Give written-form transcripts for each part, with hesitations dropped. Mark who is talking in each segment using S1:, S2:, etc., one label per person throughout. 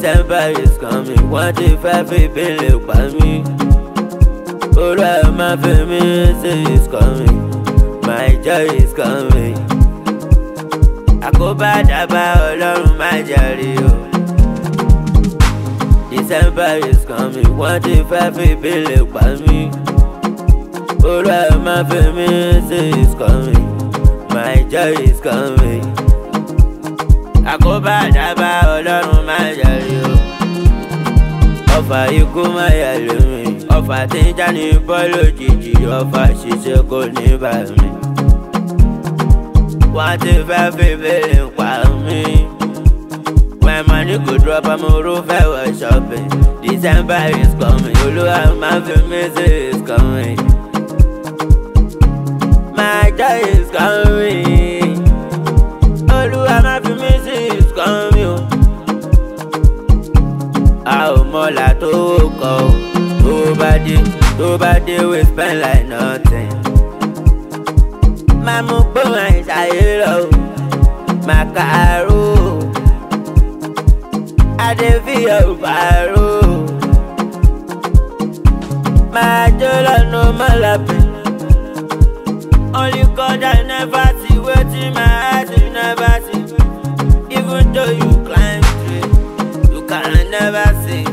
S1: December is coming, what if everything look by me? All of my family is coming, my joy is coming. Àkóbá dábàá Ọlọ́run má jàre o. December is coming, what if everything look by me? All of my family is coming, my joy is coming. Àkóbá dábàá Ọlọ́run má jàre o. Ọfà ikú má yà lómi, ọfà tí ń já ní bọ́ọ̀lù òjijì, ọfà ṣiṣẹ́ kò ní bà mí. Wọ́n ti fẹ́ fi bèlè pa mí. When money go drop, I'm a fẹ́ wọ shopping. December is coming, Olúwa máa fi mí sí is coming. My joy is coming. Olúwa máa fi mí sí is coming. A ò mọ̀lá tó kọ̀ ọ́, tó bá dé we spend like nothing. Máa mú gbóhùn àìsàyè lọ, màkàró, adéfíyà òbárò. Máa jó lọ́nà mọ́lápẹ̀. Only God I never see, wetin my eyes will never see. Even though you climb straight, you can never see.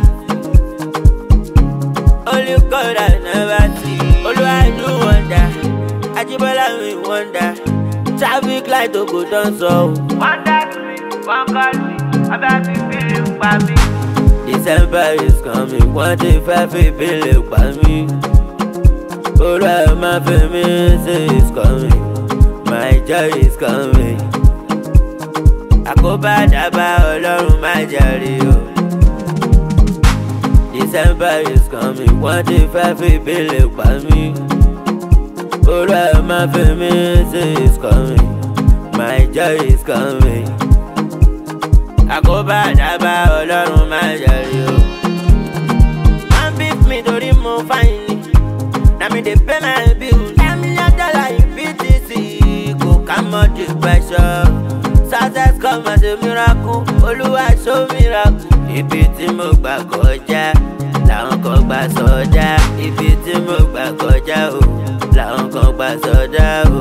S1: Only God I never see. Olúwa do wonder, Ajíbọ́lá mi wonder. Traffic light tó kò tán sọ o. Wonder to me, one call me, abẹ́ mi fìlì ń pa mí. December is coming, wọ́n ti fẹ́ fi bèlè pa mí. All of my family is coming, my joy is coming. Àkóbá dábàá Ọlọ́run má jàre o. December is coming, wọ́n ti fẹ́ fi bèlè pa mí. All of my family is coming, my joy is coming. Àkóbá dábàá Ọlọ́run má jàre o. Wọ́n bí mi torí mo fáyín ni. Now me dey pay my bills. $1,000,000 in BTC, go come out the pressure. Success come as a miracle, Olúwa show miracle. Ibi tí mo gbà kọjá, làwọn kan gbà sọdá. Ibi tí mo gbà kọjá o, làwọn kan gbà sọdá o.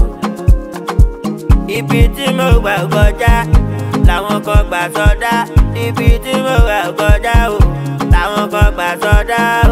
S1: Ibi tí mo gbà kọjá, làwọn kan gbà sọdá. Ibi tí mo gbà kọjá o, làwọn kan gbà sọdá